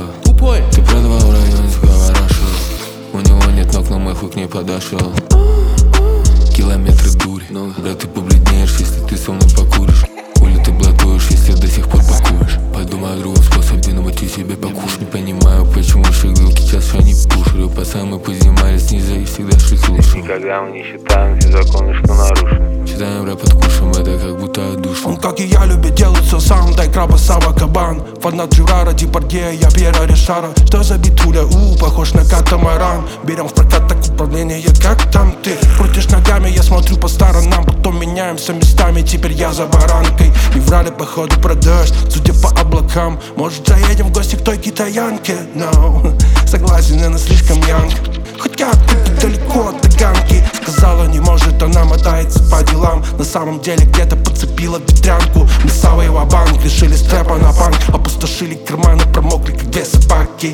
Тупой. Ты продавал в районе Сковорашева. У него нет ног, но мой хук не подошел. Километры дури. Брат, ты побледнеешь, если ты со мной покуришь. Хули ты блатуешь, если до сих пор пакуешь. Подумай о другом способе, но мотив себе покушать. Не понимаю, почему шаглюки сейчас не пушили. Пацаны позанимались снизу и всегда шли слушаем. Никогда мы не считаем все законы, что нарушим. Читаем рэп под кушем, это как будто отдушим. Он, как и я, любит делать все сам. Дай краба, Сава, кабан. Фанат Джерара, Депардье, я Пьера Ришара. Что за битуля, похож на катамаран. Берем в прокат так управление, как там ты. Крутишь ногами, я смотрю по сторонам. Потом меняемся местами, теперь я за баранкой. Не врали, походу, про дождь, судя по облакам. Может, заедем в гости к той китаянке? No, согласен, она слишком янг. Хоть как-то далеко от таганки. Сказала, не может, она мотается по делам. На самом деле где-то подцепила ветрянку. Мы с Савой ва-банк, решили стрэпа на банк. Опустошили карманы, промокли, как две собаки.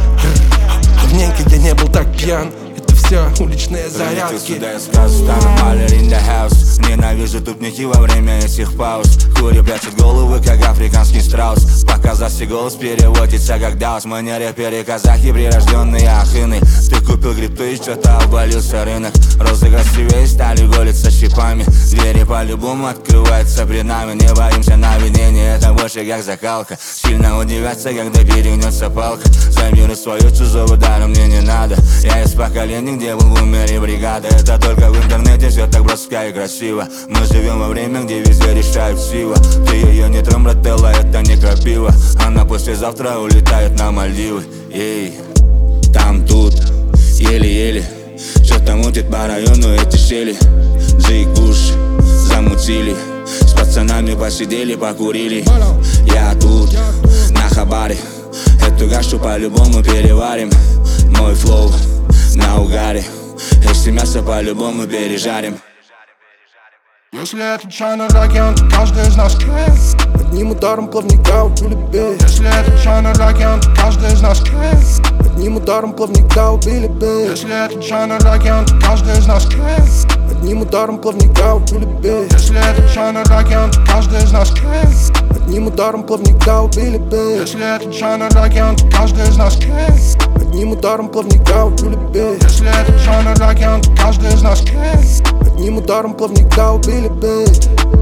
Давненько я не был так пьян. Это все уличные зарядки. Сюда я скажу, стану малер in the house. Ненавижу тупники во время этих пауз. Хури прячут головы, как африканский страус. Показался голос переводится как даус. Мы не рэперы, казахи, прирожденные ахыны. Ты купил грибы и что-то обвалился рынок. Розы красивее стали голиться щипами. Двери по-любому открываются пред нами. Не боимся наведения, это больше как закалка. Сильно удивятся, когда перегнется палка. За мир и свою чужого дара мне не надо. Я из поколения, где был в умере бригада. Это только в интернете все так броско и красиво. Мы живем во время, где везде решают сила. Ты ее не тром, брателла, это не крапива. Она послезавтра улетает на Мальдивы. Ей, там тут, еле-еле. Что-то мутит по району эти щели. Джей Куш, замутили. С пацанами посидели, покурили. Я тут, на хабаре. Эту гашу по-любому переварим. Мой флоу на угаре. Если мясо по-любому пережарим. Если это чай на раке, то каждый из нас клеит. Одним ударом плавника убили бей. Если это чай на раке, то каждый из нас клеит. Одним ударом плавника убили бей. Если это чай на раке, то каждый из нас клеит. Одним ударом плавника убили бей. Если это чай на раке, то каждый из нас клеит. Одним ударом плавника убили бей. Если это чай на раке, то каждый из нас клеит. Одним ударом плавника убили бей. Если это чай на раке, то каждый из нас клеит. Одним ударом плавника убили бей.